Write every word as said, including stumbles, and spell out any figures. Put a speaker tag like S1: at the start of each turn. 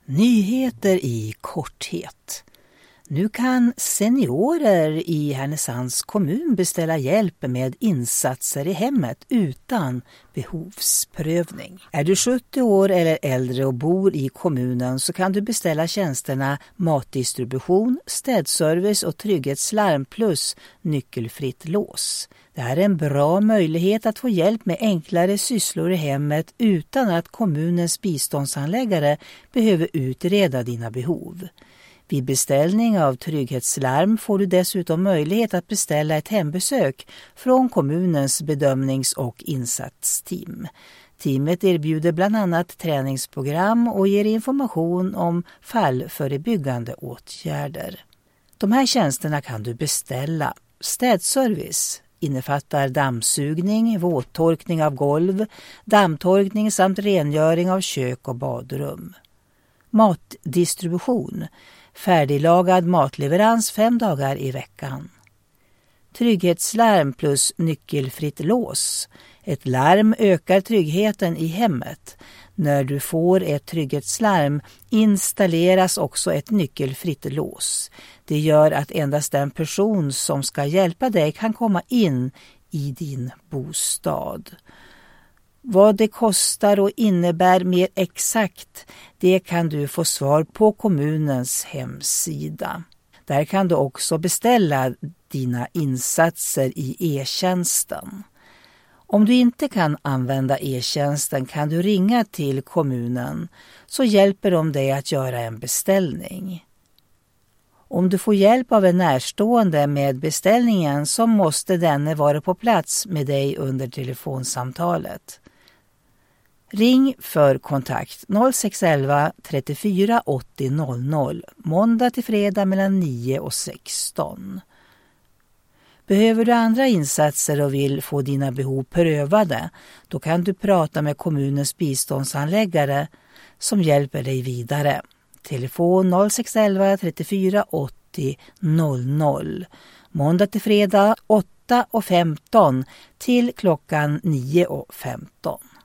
S1: Nyheter i korthet. Nu kan seniorer i Härnösands kommun beställa hjälp med insatser i hemmet utan behovsprövning. Är du sjuttio år eller äldre och bor i kommunen så kan du beställa tjänsterna matdistribution, städservice och trygghetslarm plus nyckelfritt lås. Det här är en bra möjlighet att få hjälp med enklare sysslor i hemmet utan att kommunens biståndshandläggare behöver utreda dina behov. Vid beställning av trygghetslarm får du dessutom möjlighet att beställa ett hembesök från kommunens bedömnings- och insatsteam. Teamet erbjuder bland annat träningsprogram och ger information om fallförebyggande åtgärder. De här tjänsterna kan du beställa. Städservice innefattar dammsugning, våttorkning av golv, dammtorkning samt rengöring av kök och badrum. Matdistribution, färdiglagad matleverans fem dagar i veckan. Trygghetslarm plus nyckelfritt lås. Ett larm ökar tryggheten i hemmet. När du får ett trygghetslarm installeras också ett nyckelfritt lås. Det gör att endast den person som ska hjälpa dig kan komma in i din bostad. Vad det kostar och innebär mer exakt, det kan du få svar på kommunens hemsida. Där kan du också beställa dina insatser i e-tjänsten. Om du inte kan använda e-tjänsten kan du ringa till kommunen så hjälper de dig att göra en beställning. Om du får hjälp av en närstående med beställningen så måste denne vara på plats med dig under telefonsamtalet. Ring för kontakt noll sex ett ett trettiofyra åttio noll noll måndag till fredag mellan nio och sexton. Behöver du andra insatser och vill få dina behov prövade, då kan du prata med kommunens biståndshandläggare som hjälper dig vidare. Telefon noll sex ett ett trettiofyra åttio noll noll måndag till fredag åtta och femton till klockan nio och femton.